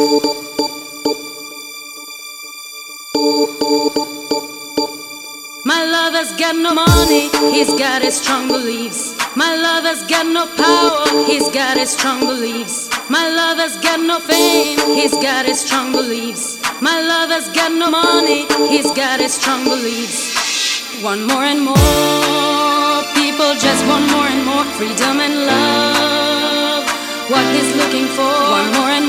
My lover's got no money, he's got his strong beliefs. My lover's got no power, he's got his strong beliefs. My lover's got no fame, he's got his strong beliefs. My lover's got no money, he's got his strong beliefs. Want more and more, people just want more and more freedom and love, what he's looking for. Want more and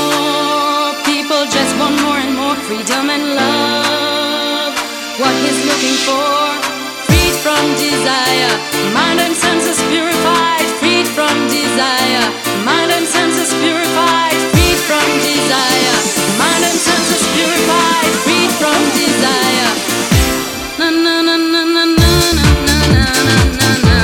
more, people just want more and more freedom and love, what he's looking for. Freed from desire, mind and senses purified. Freed from desire, mind and senses purified. Freed from desire, mind and senses purified. Freed from desire. Na na na na na na na na na na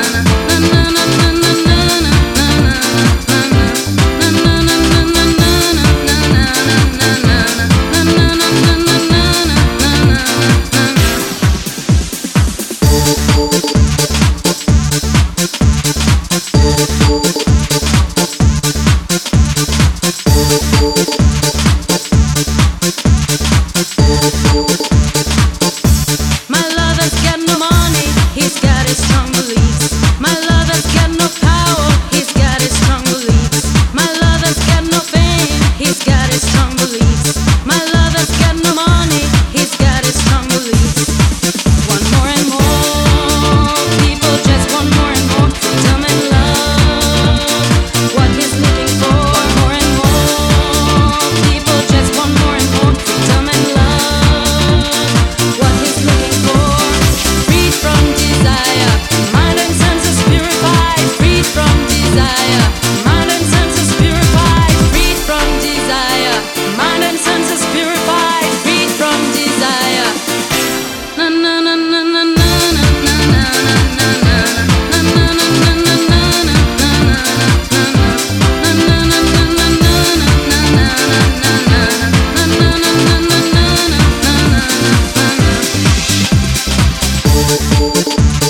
Thank